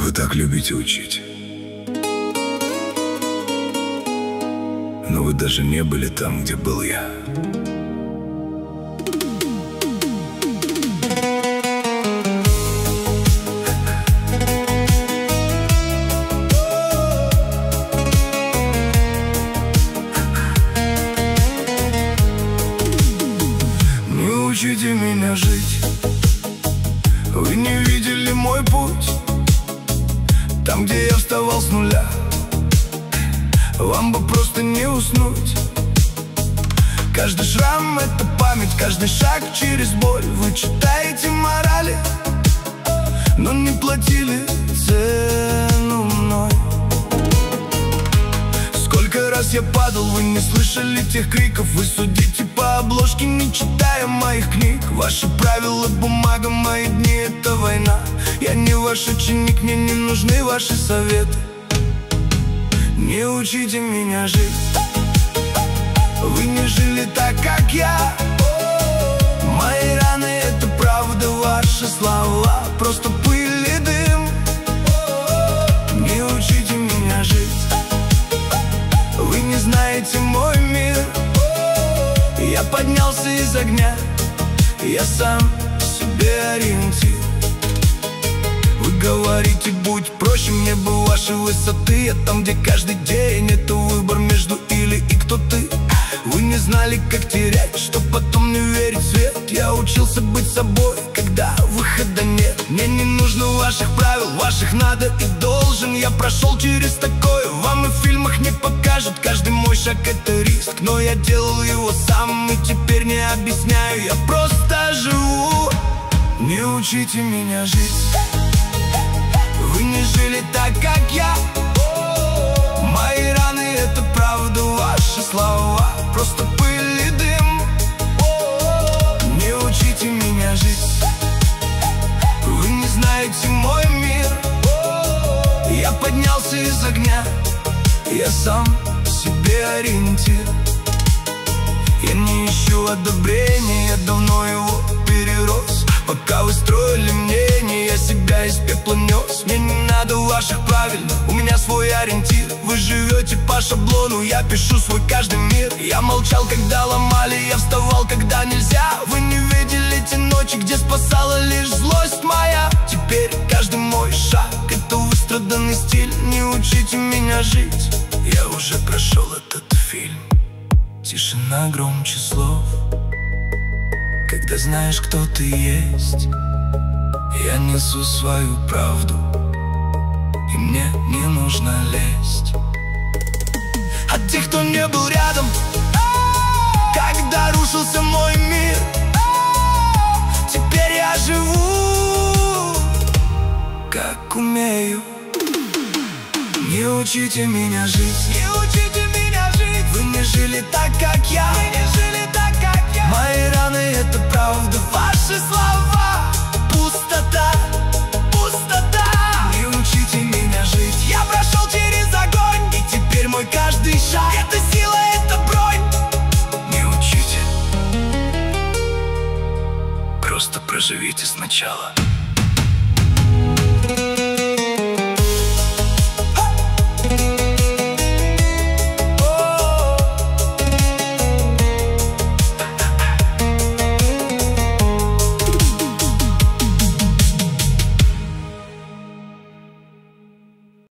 Вы так любите учить. Но вы даже не были там, где был я. Не учите меня жить. Вы не видели мой путь, там, где я вставал с нуля. Вам бы просто не уснуть. Каждый шрам — это память, каждый шаг через боль. Вы читаете морали, но не платили цену мной. Сколько раз я падал, вы не слышали тех криков. Вы судите по обложке, не читая моих книг. Ваши правила, бумага, мои дни — это война. Я не ваш ученик, мне не нужны ваши советы. Не учите меня жить. Вы не жили так, как я. Мои раны — это правда, ваши слова — просто пыль и дым. Не учите меня жить. Вы не знаете мой мир. Я поднялся из огня, я сам себе ориентир. Вы говорите, будь проще, мне бы вашей высоты. Я там, где каждый день это выбор между или и кто ты. Вы не знали, как терять, чтоб потом не верить в свет. Я учился быть собой, когда выхода нет. Мне не нужно ваших правил, ваших надо и должен. Я прошел через такое, вам и в фильмах не покажут. Каждый мой шаг — это риск, но я делал его сам. И теперь не объясняю, я просто живу. Не учите меня жить. Вы не жили так, как я. Мои раны — это правда, ваши слова — просто пыль и дым. Не учите меня жить. Вы не знаете мой мир. Я поднялся из огня, я сам себе ориентир. Я не ищу одобрения, я давно его перерос. Пока вы строили мнение, я себя из пепла нес. Мне не надо ваших правил, у меня свой ориентир. Вы живете по шаблону, я пишу свой каждый мир. Я молчал, когда ломали, я вставал, когда нельзя. Вы не видели те ночи, где спасала лишь злость моя. Теперь каждый мой шаг — это выстраданный стиль. Не учите меня жить. Я уже прошел этот фильм. Тишина громче слов, когда знаешь, кто ты есть. Я несу свою правду, и мне не нужно лезть. От тех, кто не был рядом, когда рушился мой мир, теперь я живу, как умею. Не учите меня жить. Не учите меня жить. Вы не жили так, как я. Вы не жили так, как я. Мои раны — это правда, ваши слова